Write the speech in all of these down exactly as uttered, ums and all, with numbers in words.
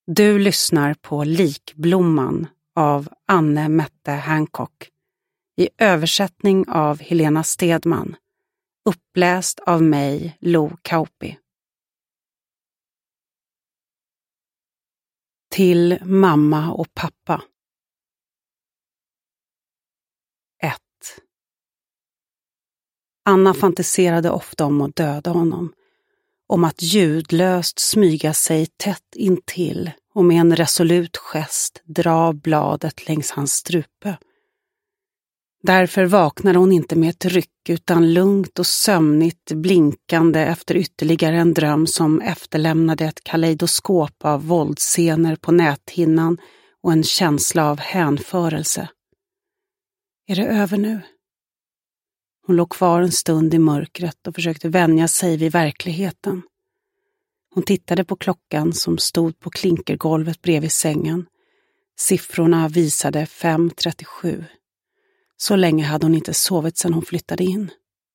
Du lyssnar på Likblomman av Anne Mette Hancock i översättning av Helena Stedman, uppläst av mig, Lo Kauppi. Till mamma och pappa. ett. Anna fantiserade ofta om att döda honom, om att ljudlöst smyga sig tätt intill och med en resolut gest dra bladet längs hans strupe. Därför vaknade hon inte med ett ryck utan lugnt och sömnigt blinkande efter ytterligare en dröm som efterlämnade ett kaleidoskop av våldsscener på näthinnan och en känsla av hänförelse. Är det över nu? Hon låg kvar en stund i mörkret och försökte vänja sig vid verkligheten. Hon tittade på klockan som stod på klinkergolvet bredvid sängen. Siffrorna visade fem trettiosju. Så länge hade hon inte sovit sedan hon flyttade in.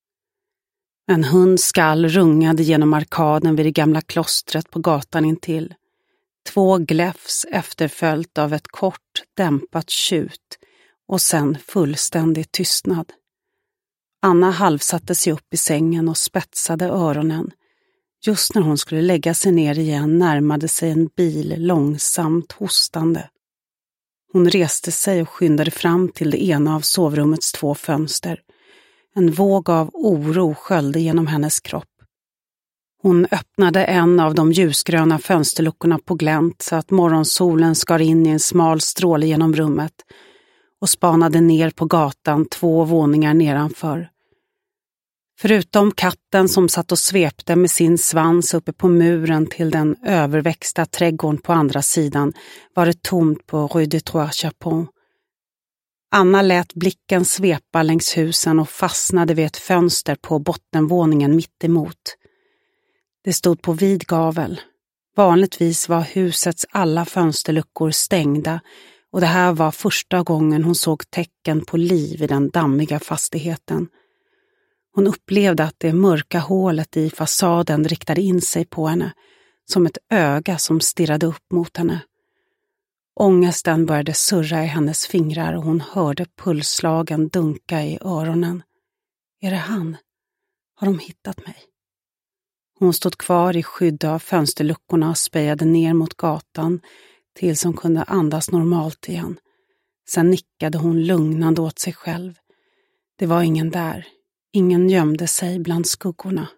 En hund skall rungade genom arkaden vid det gamla klostret på gatan intill. Två gläfs efterföljt av ett kort, dämpat tjut och sen fullständig tystnad. Anna halvsatte sig upp i sängen och spetsade öronen. Just när hon skulle lägga sig ner igen närmade sig en bil långsamt hostande. Hon reste sig och skyndade fram till det ena av sovrummets två fönster. En våg av oro sköljde genom hennes kropp. Hon öppnade en av de ljusgröna fönsterluckorna på glänt så att morgonsolen skar in i en smal stråle genom rummet och spanade ner på gatan två våningar nedanför. Förutom katten som satt och svepte med sin svans uppe på muren till den överväxta trädgården på andra sidan var det tomt på Rue des Trois Chapons. Anna lät blicken svepa längs husen och fastnade vid ett fönster på bottenvåningen mitt emot. Det stod på vid gavel. Vanligtvis var husets alla fönsterluckor stängda och det här var första gången hon såg tecken på liv i den dammiga fastigheten. Hon upplevde att det mörka hålet i fasaden riktade in sig på henne, som ett öga som stirrade upp mot henne. Ångesten började surra i hennes fingrar och hon hörde pulsslagen dunka i öronen. Är det han? Har de hittat mig? Hon stod kvar i skydd av fönsterluckorna och spejade ner mot gatan tills hon kunde andas normalt igen. Sen nickade hon lugnande åt sig själv. Det var ingen där. Ingen gömde sig bland skuggorna.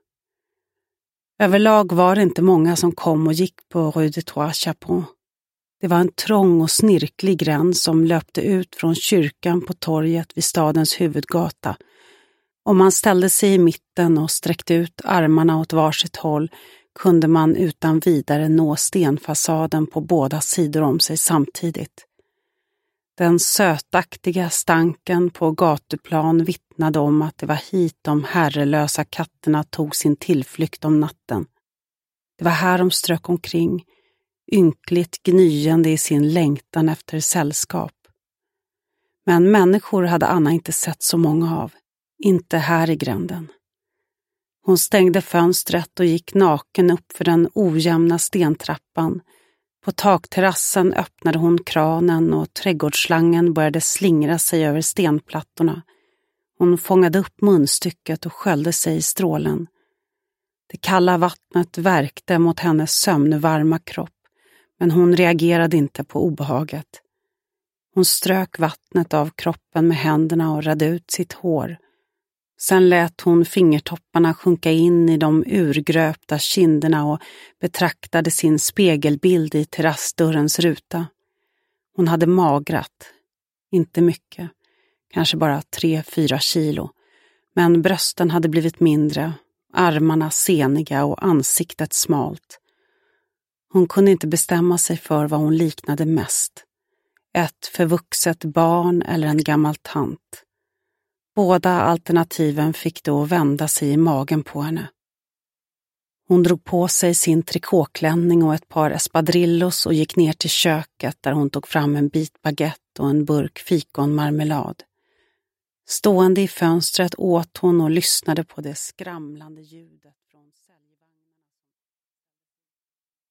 Överlag var det inte många som kom och gick på Rue des Trois Chapons. Det var en trång och snirklig gräns som löpte ut från kyrkan på torget vid stadens huvudgata. Om man ställde sig i mitten och sträckte ut armarna åt varsitt håll kunde man utan vidare nå stenfasaden på båda sidor om sig samtidigt. Den sötaktiga stanken på gatuplan vittnade om att det var hit de herrelösa katterna tog sin tillflykt om natten. Det var här de strök omkring, ynkligt gnyende i sin längtan efter sällskap. Men människor hade Anna inte sett så många av, inte här i gränden. Hon stängde fönstret och gick naken upp för den ojämna stentrappan. På takterrassen öppnade hon kranen och trädgårdsslangen började slingra sig över stenplattorna. Hon fångade upp munstycket och sköljde sig i strålen. Det kalla vattnet värkte mot hennes sömnvarma kropp, men hon reagerade inte på obehaget. Hon strök vattnet av kroppen med händerna och radde ut sitt hår. Sen lät hon fingertopparna sjunka in i de urgröpta kinderna och betraktade sin spegelbild i terrassdörrens ruta. Hon hade magrat. Inte mycket. Kanske bara tre, fyra kilo. Men brösten hade blivit mindre, armarna seniga och ansiktet smalt. Hon kunde inte bestämma sig för vad hon liknade mest. Ett förvuxet barn eller en gammal tant. Båda alternativen fick då vända sig i magen på henne. Hon drog på sig sin trikåklänning och ett par espadrillos och gick ner till köket där hon tog fram en bit baguette och en burk fikonmarmelad. Stående i fönstret åt hon och lyssnade på det skramlande ljudet